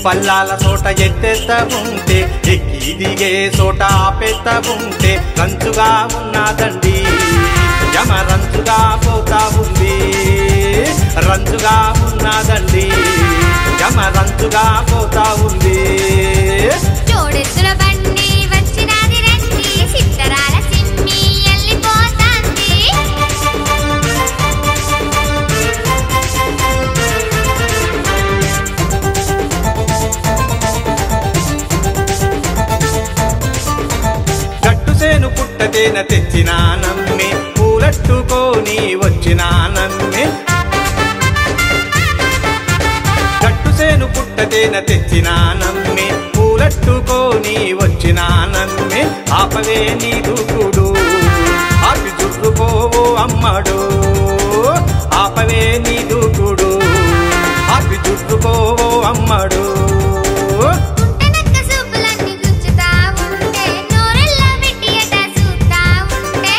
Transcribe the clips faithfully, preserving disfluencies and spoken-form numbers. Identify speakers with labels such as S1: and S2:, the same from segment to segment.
S1: పల్లాల చోట ఎత్తెత్త ఉంటే ఎక్కి దిగే చోట ఆపెత్త ఉంటే రంచుగా ఉన్నదండి యమ రంచుగా పోతా ఉంది రంచుగా ఉన్నదండి యమ రంచుగా పోతా ఉంది
S2: జోడెద్దుల బండి వచ్చినాది రండి సిత్తరాల సిమ్మి ఎల్లిపోతాంది
S1: గట్టుసేను పుట్టతేన తెచ్చినానమ్మి పూలట్టుకొని వచ్చినానమ్మి గట్టుసేను పుట్టతేన తెచ్చినానమ్మి పూలట్టుకొని వచ్చినానమ్మి ఆపవే నీ దూకుడు ఆపి చుట్టుకోవో అమ్మడు ఆపవే నీ దూకుడు ఆపి చుట్టుకోవో అమ్మడు
S2: పుట్టనక్క సూపులన్నీ గుచ్చుతా ఉంటే నోరెల్లా పెట్టి ఎట చూస్తా ఉంటే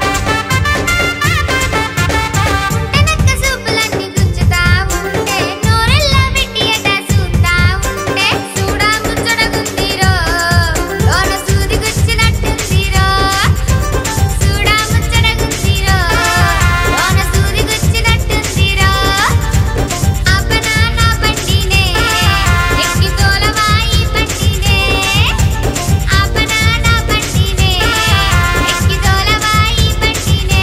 S2: పుట్టనక్క సూపులన్నీ గుచ్చుతా ఉంటే నోరెల్లా పెట్టి ఎట చూస్తా ఉంటే చూడా ముచ్చడగుందిరో లోన సూది గుచ్చినట్టుందిరో చూడా ముచ్చడగుందిరో లోన సూది గుచ్చినట్టుందిరో అబ్బనా నా బండినే ఎక్కి తోలవాయి బండినే అబ్బనా నా బండినే ఎక్కి తోలవాయి బండినే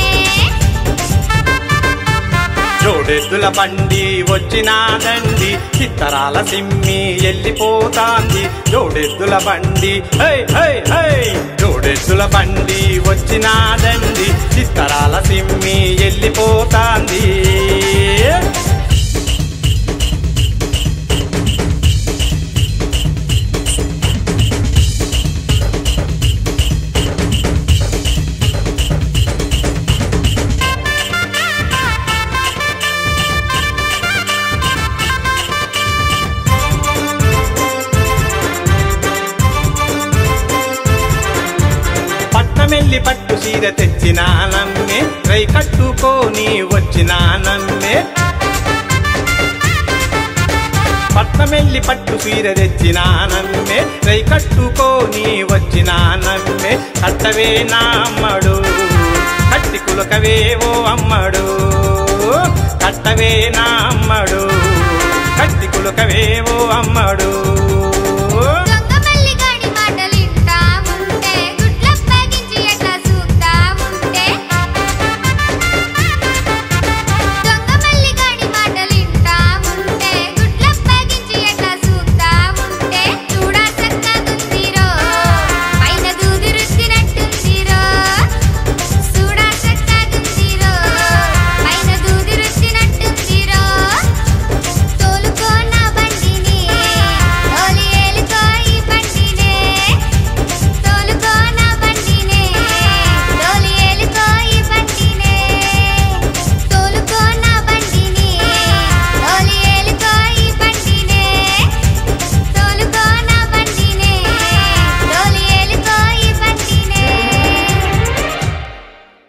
S1: జోడెద్దుల బండి వచ్చినాదండి చిత్తరాల సిమ్మి ఎల్లిపోతాంది జోడెద్దుల బండి హై హై హై జోడెద్దుల బండి వచ్చినాదండి చిత్తరాల సిమ్మి ఎల్లిపోతాంది పట్నమెల్లి పట్టు సీర తెచ్చినానమ్మే రై కట్టుకొని వచ్చినానమ్మే పట్నమెల్లి పట్టు సీర తెచ్చినానమ్మే రై కట్టుకొని వచ్చినానమ్మే కట్టవే నా అమ్మడు కట్టి కులకవే ఓ అమ్మడు కట్టవే నా అమ్మడు కట్టి కులకవే ఓ అమ్మడు